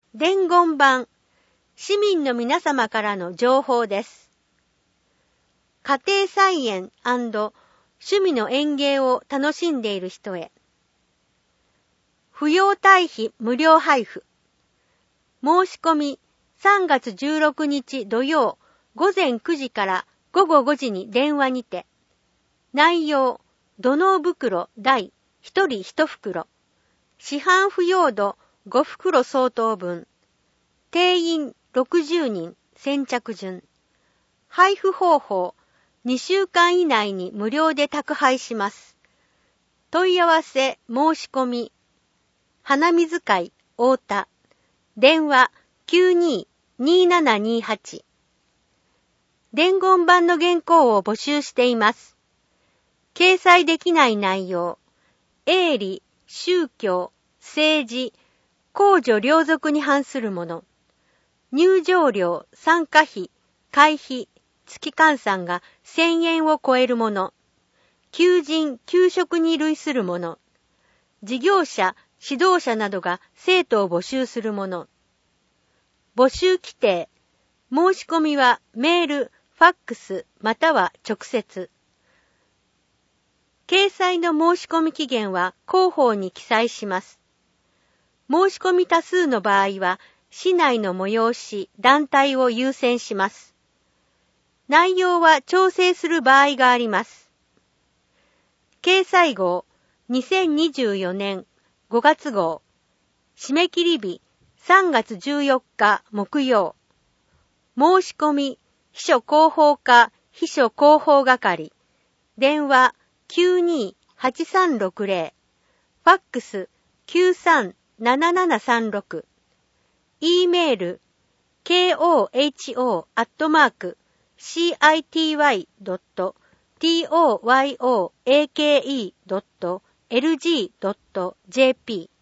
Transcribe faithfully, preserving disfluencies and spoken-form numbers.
伝言板、市民の皆様からの情報です。家庭菜園&趣味の園芸を楽しんでいる人へ。不要堆肥無料配布。申し込みさんがつじゅうろくにち土曜午前くじから午後ごじに電話にて。内容、土のう袋大ひとりいちふくろ。市販不要土ごふくろ相当分。定員ろくじゅうにん先着順。配布方法、にしゅうかん以内に無料で宅配します。問い合わせ申し込み。花水会太田。電話きゅうにーにーななにーはち。伝言板の原稿を募集しています。掲載できない内容、営利、宗教、政治、公序良俗に反するもの、入場料、参加費、会費、月換算がせんえんを超えるもの、求人、求職に類するもの、事業者、指導者などが生徒を募集するもの、募集規定、申し込みはメール、ファックスまたは直接。掲載の申し込み期限は広報に記載します。申し込み多数の場合は、市内の催し、団体を優先します。内容は調整する場合があります。掲載号にせんにじゅうよねんごがつ号。締め切り日さんがつじゅうよっか木曜。申し込み秘書広報課秘書広報係。電話きゅうにーはちさんろくぜろ。ファックスきゅうさんななななさんろく。E メール ケーオーエイチオー アットマーク シーアイティーワイ ドット トヨーアケーイー ドット エルジー ドット ジェーピー